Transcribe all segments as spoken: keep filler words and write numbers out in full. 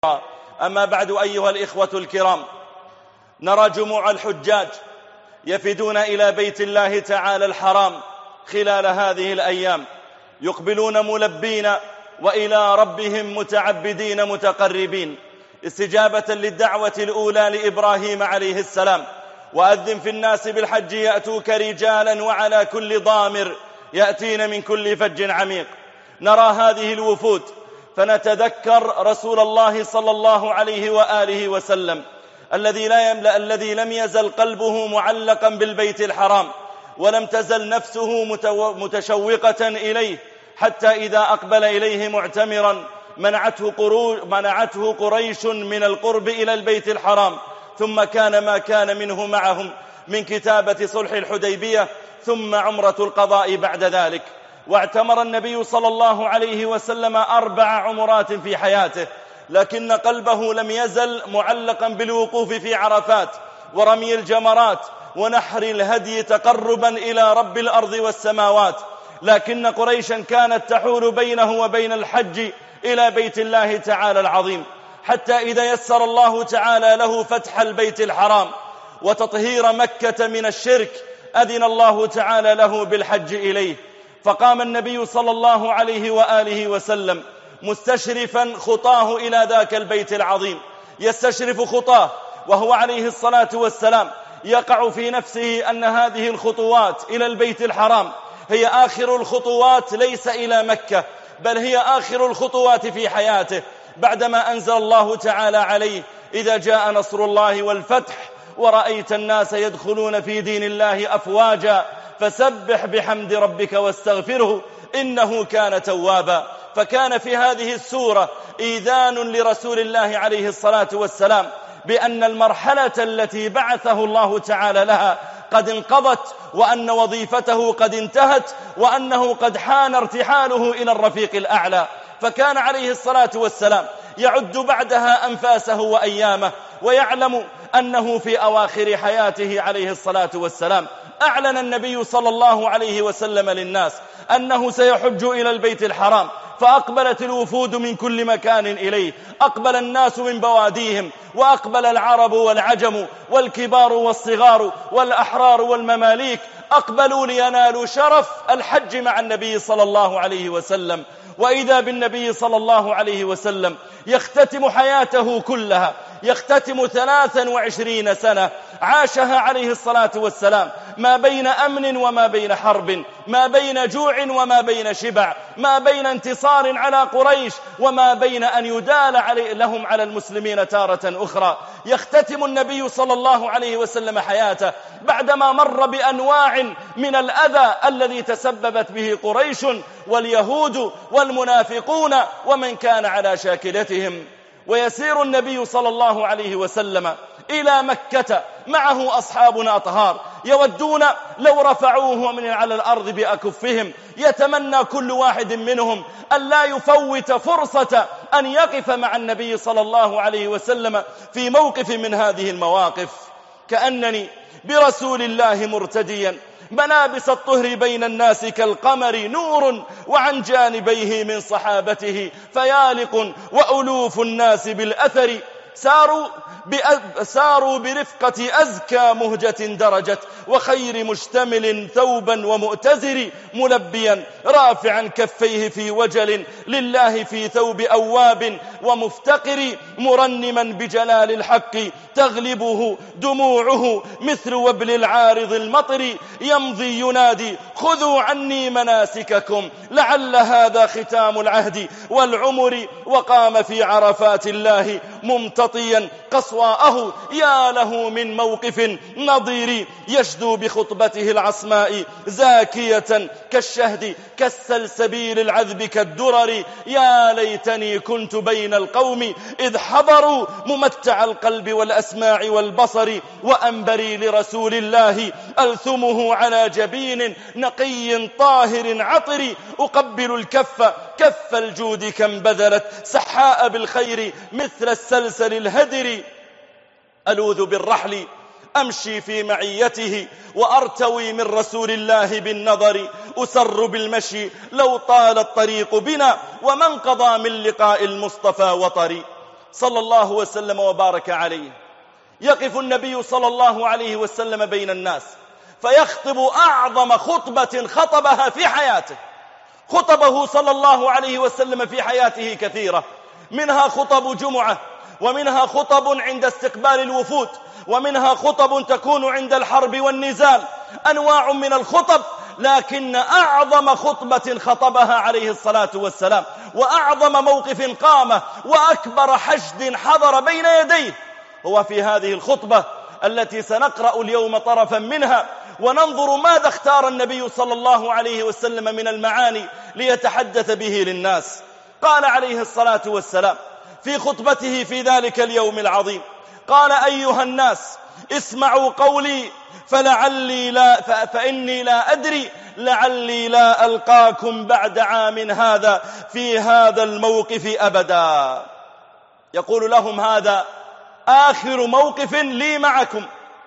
أما بعد أيها الإخوة الكرام، نرى جموع الحجاج يفدون إلى بيت الله تعالى الحرام خلال هذه الأيام، يقبلون ملبين وإلى ربهم متعبدين متقربين، استجابة للدعوة الأولى لإبراهيم عليه السلام: وأذن في الناس بالحج يأتوك رجالا وعلى كل ضامر يأتين من كل فج عميق. نرى هذه الوفود فنتذكر رسول الله صلى الله عليه وآله وسلم الذي لا يملأ الذي لم يزل قلبه معلقا بالبيت الحرام، ولم تزل نفسه متشوقة إليه، حتى إذا أقبل إليه معتمرا منعته, منعته قريش من القرب إلى البيت الحرام، ثم كان ما كان منه معهم من كتابة صلح الحديبية، ثم عمرة القضاء بعد ذلك. واعتمر النبي صلى الله عليه وسلم أربع عمرات في حياته، لكن قلبه لم يزل معلقا بالوقوف في عرفات ورمي الجمرات ونحر الهدي تقربا إلى رب الأرض والسماوات. لكن قريشا كانت تحول بينه وبين الحج إلى بيت الله تعالى العظيم، حتى إذا يسر الله تعالى له فتح البيت الحرام وتطهير مكة من الشرك أذن الله تعالى له بالحج إليه. فقام النبي صلى الله عليه وآله وسلم مستشرفا خطاه إلى ذاك البيت العظيم، يستشرف خطاه وهو عليه الصلاة والسلام يقع في نفسه أن هذه الخطوات إلى البيت الحرام هي آخر الخطوات، ليس إلى مكة، بل هي آخر الخطوات في حياته، بعدما أنزل الله تعالى عليه: إذا جاء نصر الله والفتح ورأيت الناس يدخلون في دين الله أفواجا فسبح بحمد ربك واستغفره إنه كان توابا. فكان في هذه السورة إيذان لرسول الله عليه الصلاة والسلام بأن المرحلة التي بعثه الله تعالى لها قد انقضت، وأن وظيفته قد انتهت، وأنه قد حان ارتحاله إلى الرفيق الأعلى. فكان عليه الصلاة والسلام يعد بعدها أنفاسه وأيامه، ويعلم أنه في أواخر حياته عليه الصلاة والسلام. أعلن النبي صلى الله عليه وسلم للناس أنه سيحج إلى البيت الحرام، فأقبلت الوفود من كل مكان إليه، أقبل الناس من بواديهم، وأقبل العرب والعجم والكبار والصغار والأحرار والمماليك، أقبلوا لينالوا شرف الحج مع النبي صلى الله عليه وسلم. وإذا بالنبي صلى الله عليه وسلم يختتم حياته كلها، يختتم ثلاثا وعشرين سنة عاشها عليه الصلاة والسلام ما بين أمن وما بين حرب، ما بين جوع وما بين شبع، ما بين انتصار على قريش وما بين أن يدال علي لهم على المسلمين تارة أخرى. يختتم النبي صلى الله عليه وسلم حياته بعدما مر بأنواع من الأذى الذي تسببت به قريش واليهود والمنافقون ومن كان على شاكلتهم. ويسير النبي صلى الله عليه وسلم إلى مكة معه أصحاب أطهار يودون لو رفعوه من على الأرض بأكفهم، يتمنى كل واحد منهم أن لا يفوت فرصة أن يقف مع النبي صلى الله عليه وسلم في موقف من هذه المواقف. كأنني برسول الله مرتديا ملابس الطهر بين الناس كالقمر نور، وعن جانبيه من صحابته فيالق وألوف الناس بالأثر، ساروا, ساروا برفقة أزكى مهجة درجت وخير مشتمل ثوبا ومؤتزر، ملبيا رافعا كفيه في وجل لله في ثوب أواب ومفتقر، مرنما بجلال الحق تغلبه دموعه مثل وبل العارض المطر، يمضي ينادي خذوا عني مناسككم لعل هذا ختام العهد والعمر، وقام في عرفات الله ممتطيا قصواءه، يا له من موقف نظير يشدو بخطبته العصماء زاكية كالشهد كالسلسبيل العذب كالدرر، يا ليتني كنت بين القوم إذ حضروا ممتع القلب والأسماع والبصر، وأنبري لرسول الله ألثمه على جبين نقي طاهر عطر، أقبل الكف كف الجود كم بذلت سحاء بالخير مثل السلسل الهدر، ألوذ بالرحل أمشي في معيته وأرتوي من رسول الله بالنظر، أسر بالمشي لو طال الطريق بنا ومن قضى من لقاء المصطفى وطري. صلى الله وسلم وبارك عليه. يقف النبي صلى الله عليه وسلم بين الناس فيخطب أعظم خطبة خطبها في حياته. خطبه صلى الله عليه وسلم في حياته كثيرة، منها خطب جمعة، ومنها خطب عند استقبال الوفود، ومنها خطب تكون عند الحرب والنزال، أنواع من الخطب، لكن أعظم خطبة خطبها عليه الصلاة والسلام وأعظم موقف قامه وأكبر حشد حضر بين يديه هو في هذه الخطبة التي سنقرأ اليوم طرفا منها وننظر ماذا اختار النبي صلى الله عليه وسلم من المعاني ليتحدث به للناس. قال عليه الصلاة والسلام في خطبته في ذلك اليوم العظيم، قال: أيها الناس اسمعوا قولي فلعلي لا فإني لا أدري لعلي لا ألقاكم بعد عام هذا في هذا الموقف أبدا. يقول لهم: هذا آخر موقف لي معكم،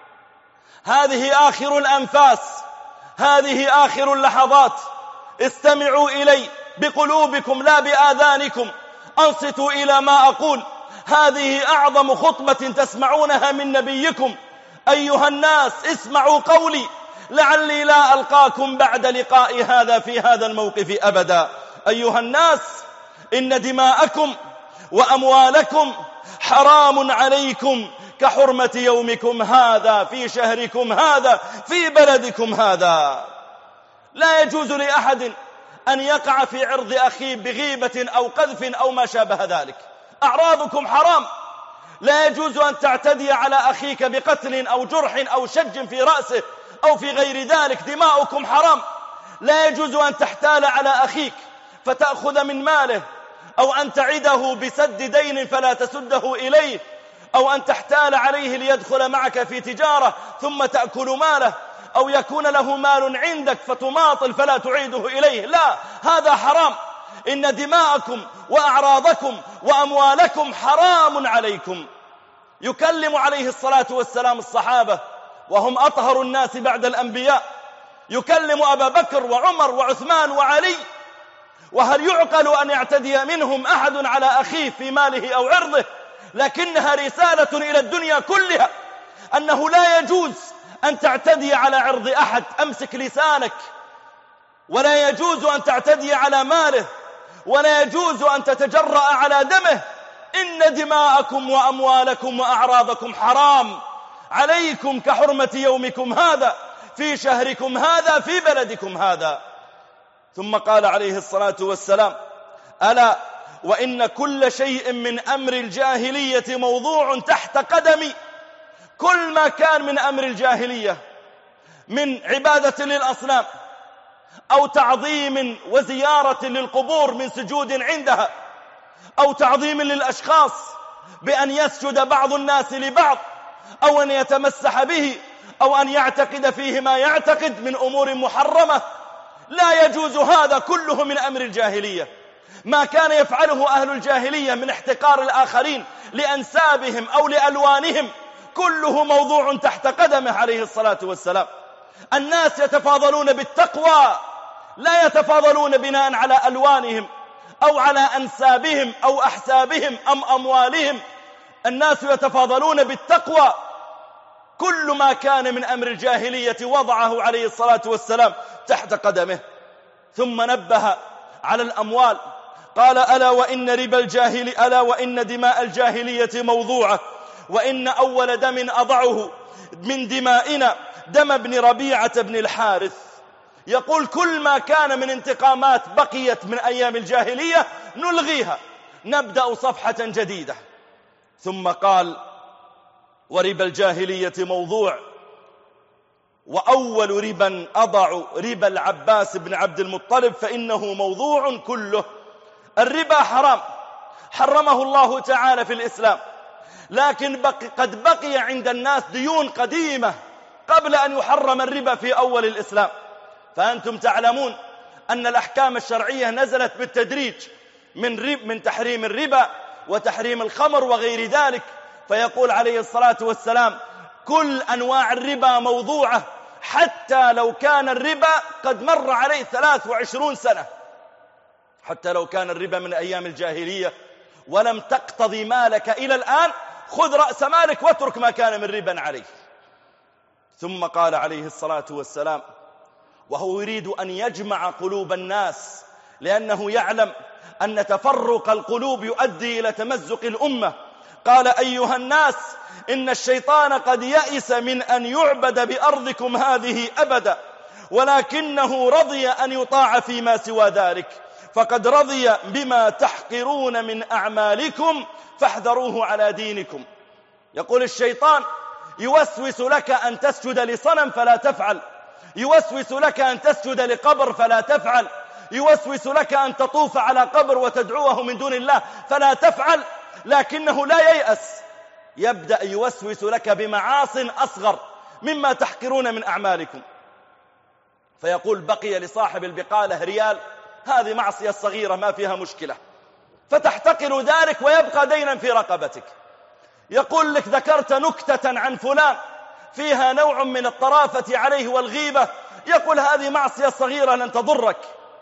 هذه آخر الأنفاس، هذه آخر اللحظات، استمعوا إلي بقلوبكم لا بآذانكم، أنصتوا إلى ما أقول، هذه أعظم خطبة تسمعونها من نبيكم. أيها الناس اسمعوا قولي لعلي لا ألقاكم بعد لقاء هذا في هذا الموقف أبدا. أيها الناس إن دماءكم وأموالكم حرام عليكم كحرمة يومكم هذا في شهركم هذا في بلدكم هذا. لا يجوز لأحد أن يقع في عرض أخيه بغيبة أو قذف أو ما شابه ذلك. أعراضكم حرام، لا يجوز أن تعتدي على أخيك بقتل أو جرح أو شج في رأسه أو في غير ذلك. دماؤكم حرام، لا يجوز أن تحتال على أخيك فتأخذ من ماله، أو أن تعده بسد دين فلا تسده إليه، أو أن تحتال عليه ليدخل معك في تجارة ثم تأكل ماله، أو يكون له مال عندك فتماطل فلا تعيده إليه. لا، هذا حرام. إن دماءكم وأعراضكم وأموالكم حرام عليكم. يكلم عليه الصلاة والسلام الصحابة وهم أطهر الناس بعد الأنبياء، يكلم أبا بكر وعمر وعثمان وعلي، وهل يعقل أن يعتدي منهم أحد على أخيه في ماله أو عرضه؟ لكنها رسالة إلى الدنيا كلها أنه لا يجوز أن تعتدي على عرض أحد. أمسك لسانك، ولا يجوز أن تعتدي على ماله، ولا يجوز أن تتجرأ على دمه. إن دماءكم وأموالكم وأعراضكم حرام عليكم كحرمة يومكم هذا في شهركم هذا في بلدكم هذا. ثم قال عليه الصلاة والسلام: ألا وإن كل شيء من أمر الجاهلية موضوع تحت قدمي. كل ما كان من أمر الجاهلية من عبادة للأصنام أو تعظيم وزيارة للقبور من سجود عندها، أو تعظيم للأشخاص بأن يسجد بعض الناس لبعض، أو أن يتمسح به، أو أن يعتقد فيه ما يعتقد من أمور محرمة، لا يجوز. هذا كله من أمر الجاهلية. ما كان يفعله أهل الجاهلية من احتقار الآخرين لأنسابهم أو لألوانهم كله موضوع تحت قدمه عليه الصلاة والسلام. الناس يتفاضلون بالتقوى، لا يتفاضلون بناء على ألوانهم أو على أنسابهم أو أحسابهم أم أموالهم. الناس يتفاضلون بالتقوى. كل ما كان من أمر الجاهلية وضعه عليه الصلاة والسلام تحت قدمه. ثم نبه على الأموال، قال: ألا وإن ربا الجاهل ألا وإن دماء الجاهلية موضوعة، وإن أول دم أضعه من دمائنا دم ابن ربيعة بن الحارث. يقول: كل ما كان من انتقامات بقيت من أيام الجاهلية نلغيها، نبدأ صفحة جديدة. ثم قال: وربا الجاهلية موضوع، وأول ربا أضع ربا العباس بن عبد المطلب فإنه موضوع كله. الربا حرام، حرمه الله تعالى في الإسلام، لكن بقي قد بقي عند الناس ديون قديمة قبل أن يحرم الربا في أول الإسلام. فأنتم تعلمون أن الأحكام الشرعية نزلت بالتدريج من, رب من تحريم الربا وتحريم الخمر وغير ذلك. فيقول عليه الصلاة والسلام: كل أنواع الربا موضوعة، حتى لو كان الربا قد مر عليه ثلاث وعشرون سنة، حتى لو كان الربا من أيام الجاهلية ولم تقتضي مالك إلى الآن، خذ رأس مالك واترك ما كان من ربا عليه. ثم قال عليه الصلاة والسلام وهو يريد أن يجمع قلوب الناس، لأنه يعلم أن تفرق القلوب يؤدي إلى تمزق الأمة، قال أيها الناس إن الشيطان قد يئس من أن يعبد بأرضكم هذه أبدا، ولكنه رضي أن يطاع فيما سوى ذلك، فقد رضي بما تحقرون من أعمالكم فاحذروه على دينكم. يقول الشيطان يوسوس لك أن تسجد لصنم فلا تفعل، يوسوس لك أن تسجد لقبر فلا تفعل، يوسوس لك أن تطوف على قبر وتدعوه من دون الله فلا تفعل، لكنه لا ييأس، يبدأ يوسوس لك بمعاص أصغر مما تحقرون من أعمالكم. فيقول بقي لصاحب البقالة ريال، هذه معصية صغيرة ما فيها مشكلة، فتحتقر ذلك ويبقى دينا في رقبتك. يقول لك ذكرت نكتة عن فلان فيها نوع من الطرافة عليه والغيبة، يقول هذه معصية صغيرة لن تضرك.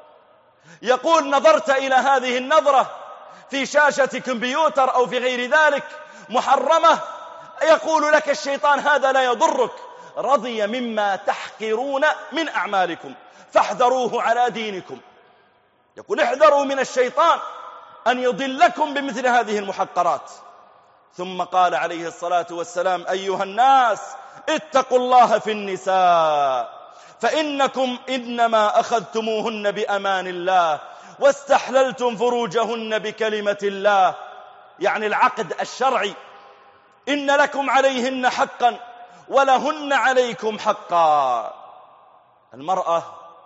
يقول نظرت إلى هذه النظرة في شاشة كمبيوتر أو في غير ذلك محرمة، يقول لك الشيطان هذا لا يضرك، رضي مما تحقرون من أعمالكم فاحذروه على دينكم. يقول احذروا من الشيطان أن يضلكم بمثل هذه المحقرات. ثم قال عليه الصلاة والسلام أيها الناس اتقوا الله في النساء فإنكم إنما أخذتموهن بأمان الله واستحللتم فروجهن بكلمة الله، يعني العقد الشرعي، إن لكم عليهن حقا ولهن عليكم حقا. المرأة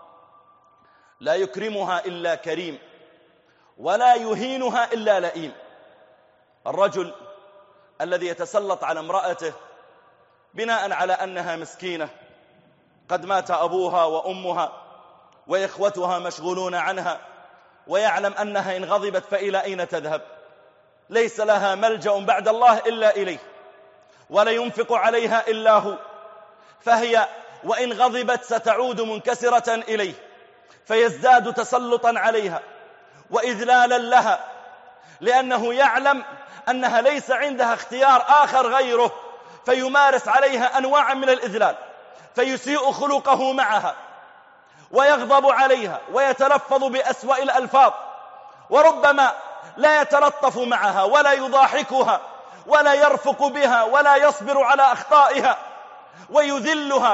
لا يكرمها إلا كريم ولا يهينها إلا لئيم. الرجل الذي يتسلط على امرأته بناء على أنها مسكينة قد مات أبوها وأمها وإخوتها مشغولون عنها، ويعلم أنها إن غضبت فإلى أين تذهب؟ ليس لها ملجأ بعد الله إلا إليه، ولا ينفق عليها إلا هو، فهي وإن غضبت ستعود منكسرة إليه، فيزداد تسلطا عليها وإذلالا لها، لأنه يعلم أنها ليس عندها اختيار آخر غيره، فيمارس عليها أنواع من الإذلال، فيسيء خلقه معها ويغضب عليها ويتلفظ بأسوأ الألفاظ، وربما لا يتلطف معها ولا يضاحكها ولا يرفق بها ولا يصبر على أخطائها ويذلها.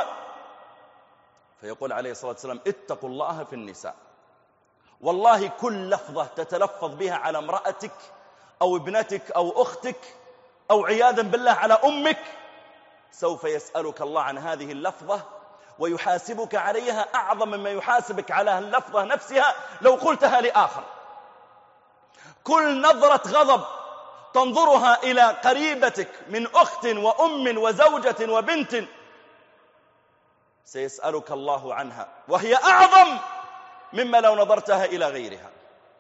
فيقول عليه الصلاة والسلام اتقوا الله في النساء. والله كل لفظة تتلفظ بها على امرأتك أو ابنتك أو أختك أو عياذا بالله على أمك سوف يسألك الله عن هذه اللفظة ويحاسبك عليها أعظم مما يحاسبك على اللفظة نفسها لو قلتها لآخر. كل نظرة غضب تنظرها إلى قريبتك من أخت وأم وزوجة وبنت سيسألك الله عنها، وهي أعظم مما لو نظرتها إلى غيرها.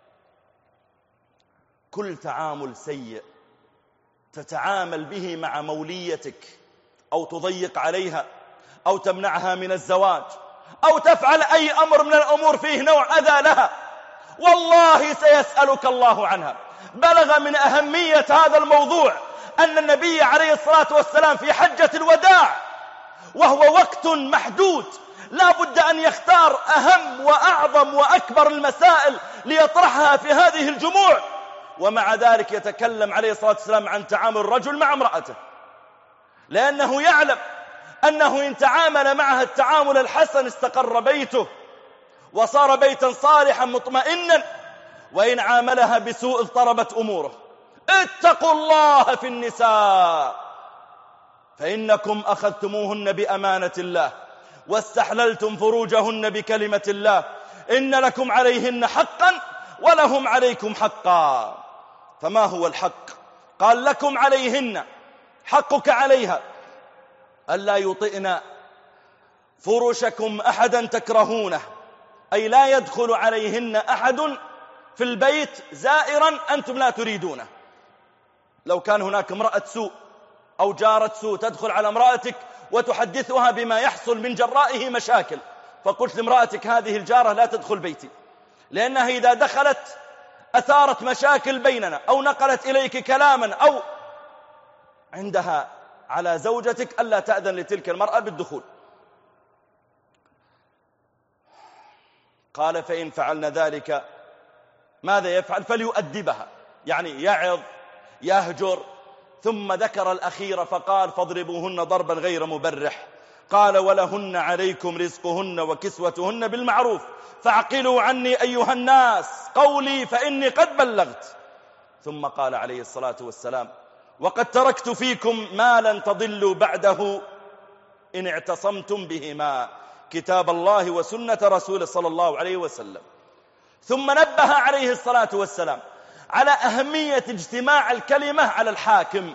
كل تعامل سيء تتعامل به مع موليتك أو تضيق عليها أو تمنعها من الزواج أو تفعل أي أمر من الأمور فيه نوع أذى لها، والله سيسألك الله عنها. بلغ من أهمية هذا الموضوع أن النبي عليه الصلاة والسلام في حجة الوداع وهو وقت محدود لا بد أن يختار أهم وأعظم وأكبر المسائل ليطرحها في هذه الجموع، ومع ذلك يتكلم عليه الصلاة والسلام عن تعامل الرجل مع امرأته، لأنه يعلم أنه إن تعامل معها التعامل الحسن استقر بيته وصار بيتا صالحا مطمئنا، وإن عاملها بسوء اضطربت أموره. اتقوا الله في النساء فإنكم أخذتموهن بأمانة الله واستحللتم فروجهن بكلمة الله، إن لكم عليهن حقا ولهم عليكم حقا. فما هو الحق؟ قال لكم عليهن، حقك عليها ألا يطئن فرشكم أحدا تكرهونه، أي لا يدخل عليهن أحد في البيت زائرا أنتم لا تريدونه. لو كان هناك امرأة سوء أو جارة سوء تدخل على امرأتك وتحدثها بما يحصل من جرائه مشاكل، فقلت لامرأتك هذه الجارة لا تدخل بيتي، لأنها إذا دخلت أثارت مشاكل بيننا أو نقلت إليك كلاما أو عندها على زوجتك ألا تأذن لتلك المرأة بالدخول. قال فإن فعلنا ذلك ماذا يفعل؟ فليؤدبها، يعني يعظ يهجر. ثم ذكر الأخير فقال فاضربوهن ضربا غير مبرح. قال ولهن عليكم رزقهن وكسوتهن بالمعروف فاعقلوا عني أيها الناس قولي فإني قد بلغت. ثم قال عليه الصلاة والسلام وقد تركت فيكم ما لن تضلوا بعده إن اعتصمتم بهما، كتاب الله وسنة رسول صلى الله عليه وسلم. ثم نبه عليه الصلاة والسلام على أهمية اجتماع الكلمة على الحاكم.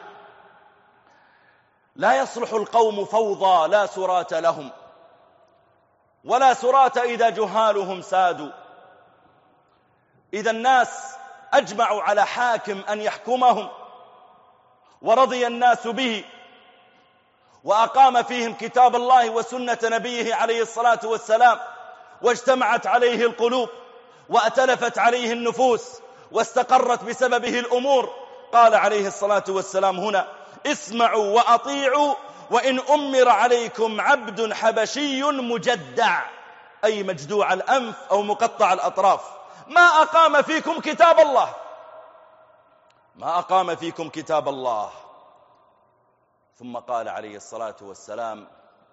لا يصلح القوم فوضى لا سرات لهم، ولا سرات إذا جهالهم سادوا. إذا الناس أجمعوا على حاكم أن يحكمهم ورضي الناس به وأقام فيهم كتاب الله وسنة نبيه عليه الصلاة والسلام، واجتمعت عليه القلوب وأتلفت عليه النفوس واستقرت بسببه الأمور. قال عليه الصلاة والسلام هنا اسمعوا وأطيعوا وإن أمر عليكم عبد حبشي مجدع، أي مجدوع الأنف أو مقطع الأطراف، ما أقام فيكم كتاب الله، ما أقام فيكم كتاب الله. ثم قال عليه الصلاة والسلام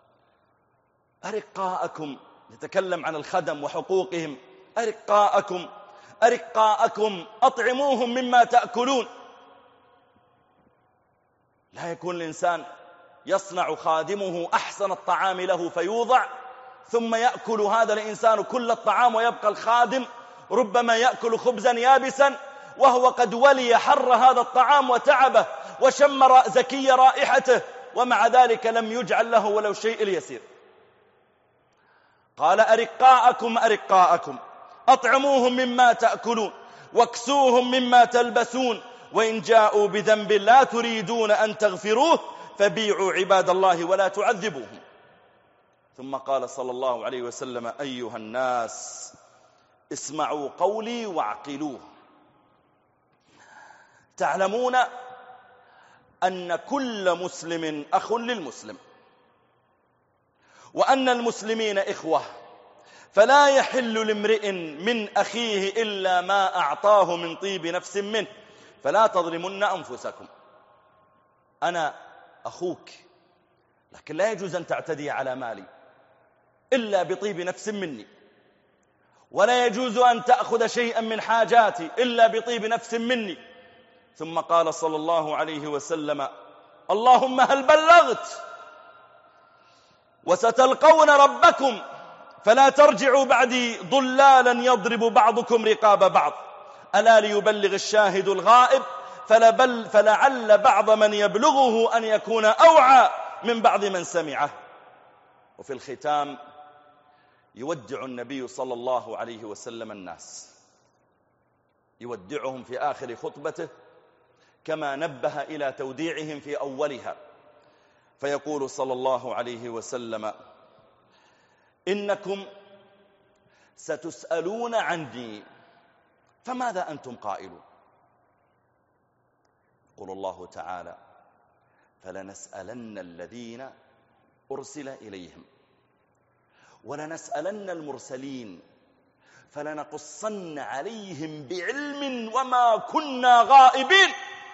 أرقاءكم، يتكلم عن الخدم وحقوقهم، أرقاءكم أرقاءكم أطعموهم مما تأكلون. لا يكون الإنسان يصنع خادمه أحسن الطعام له فيوضع، ثم يأكل هذا الإنسان كل الطعام ويبقى الخادم ربما يأكل خبزا يابسا وهو قد ولي حر هذا الطعام وتعبه وشم زكي رائحته، ومع ذلك لم يجعل له ولو شيء اليسير. قال أرقاءكم أرقاءكم أطعموهم مما تأكلون واكسوهم مما تلبسون وإن جاءوا بذنب لا تريدون أن تغفروه فبيعوا عباد الله ولا تعذبوهم. ثم قال صلى الله عليه وسلم أيها الناس اسمعوا قولي واعقلوه. تعلمون أن كل مسلم أخ للمسلم، وأن المسلمين إخوة، فلا يحل لامرئ من أخيه إلا ما أعطاه من طيب نفس منه، فلا تظلمن أنفسكم. أنا أخوك، لكن لا يجوز أن تعتدي على مالي إلا بطيب نفس مني، ولا يجوز أن تأخذ شيئا من حاجاتي إلا بطيب نفس مني. ثم قال صلى الله عليه وسلم اللهم هل بلغت؟ وستلقون ربكم فلا ترجعوا بعدي ضلالا يضرب بعضكم رقاب بعض، ألا ليبلغ الشاهد الغائب فلبل فلعل بعض من يبلغه أن يكون أوعى من بعض من سمعه. وفي الختام يودع النبي صلى الله عليه وسلم الناس، يودعهم في آخر خطبته كما نبه إلى توديعهم في أولها، فيقول صلى الله عليه وسلم إنكم ستسألون عني فماذا أنتم قائلون؟ يقول الله تعالى فلنسألن الذين أرسل إليهم ولنسألن المرسلين فلنقصن عليهم بعلم وما كنا غائبين.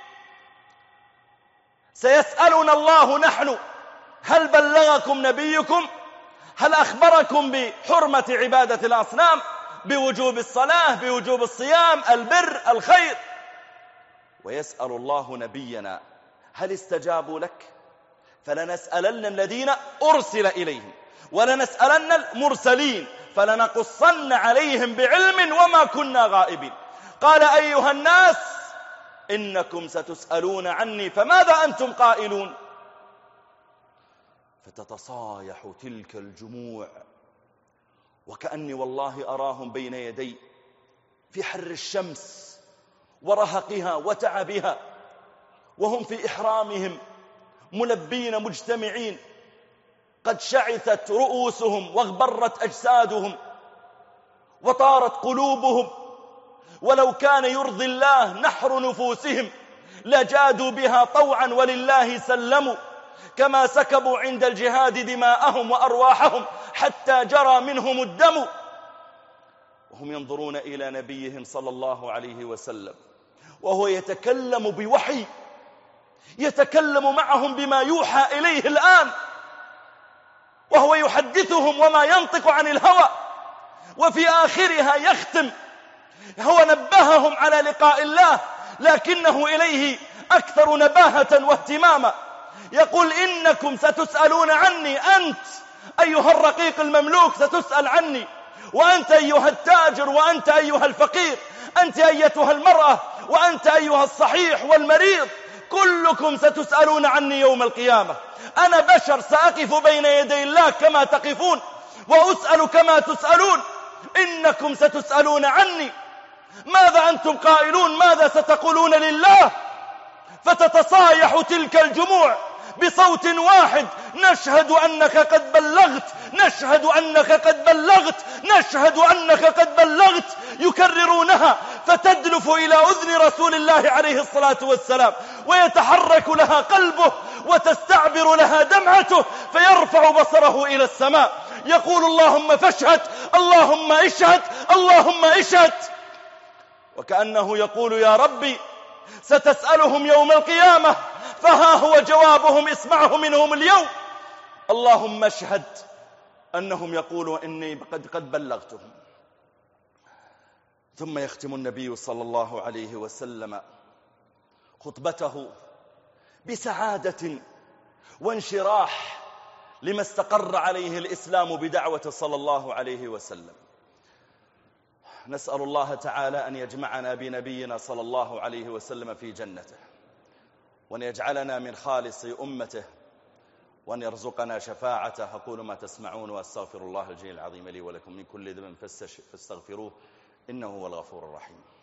سيسألنا الله نحن هل بلغكم نبيكم؟ هل أخبركم بحرمة عبادة الأصنام، بوجوب الصلاة، بوجوب الصيام، البر، الخير؟ ويسأل الله نبينا هل استجابوا لك؟ فلنسألن الذين أرسل إليهم ولنسألن المرسلين فلنقصن عليهم بعلم وما كنا غائبين. قال أيها الناس إنكم ستسألون عني فماذا أنتم قائلون؟ فتتصايح تلك الجموع وكأني والله أراهم بين يدي في حر الشمس ورهقها وتعبها، وهم في إحرامهم ملبين مجتمعين، قد شعثت رؤوسهم واغبرت أجسادهم وطارت قلوبهم ولو كان يرضي الله نحر نفوسهم لجادوا بها طوعا ولله سلموا، كما سكبوا عند الجهاد دماءهم وأرواحهم حتى جرى منهم الدم، وهم ينظرون إلى نبيهم صلى الله عليه وسلم وهو يتكلم بوحي، يتكلم معهم بما يوحى إليه الآن، وهو يحدثهم وما ينطق عن الهوى. وفي آخرها يختم، هو نبههم على لقاء الله لكنه إليه أكثر نباهة واهتماما، يقول إنكم ستسألون عني، أنت أيها الرقيق المملوك ستسأل عني، وأنت أيها التاجر، وأنت أيها الفقير، أنت أيتها المرأة، وأنت أيها الصحيح والمريض، كلكم ستسألون عني يوم القيامة. أنا بشر سأقف بين يدي الله كما تقفون، وأسأل كما تسألون، إنكم ستسألون عني. ماذا أنتم قائلون؟ ماذا ستقولون لله؟ فتتصايح تلك الجموع بصوت واحد: نشهد أنك قد بلغت، نشهد أنك قد بلغت، نشهد أنك قد بلغت، يكررونها فتدلف إلى أذن رسول الله عليه الصلاة والسلام، ويتحرك لها قلبه وتستعبر لها دمعته، فيرفع بصره إلى السماء يقول: اللهم فاشهد، اللهم اشهد، اللهم اشهد. وكأنه يقول: يا ربي ستسألهم يوم القيامة، فها هو جوابهم، اسمعه منهم اليوم: اللهم اشهد أنهم يقولوا إني قد قد بلغتهم. ثم يختم النبي صلى الله عليه وسلم خطبته بسعادة وانشراح لما استقر عليه الإسلام بدعوة صلى الله عليه وسلم. نسأل الله تعالى أن يجمعنا بنبينا صلى الله عليه وسلم في جنته، وأن يجعلنا من خالص أمته، وأن يرزقنا شفاعته. أقول ما تسمعون وأستغفر الله الجليل العظيم لي ولكم من كل ذنب فاستغفروه إنه هو الغفور الرحيم.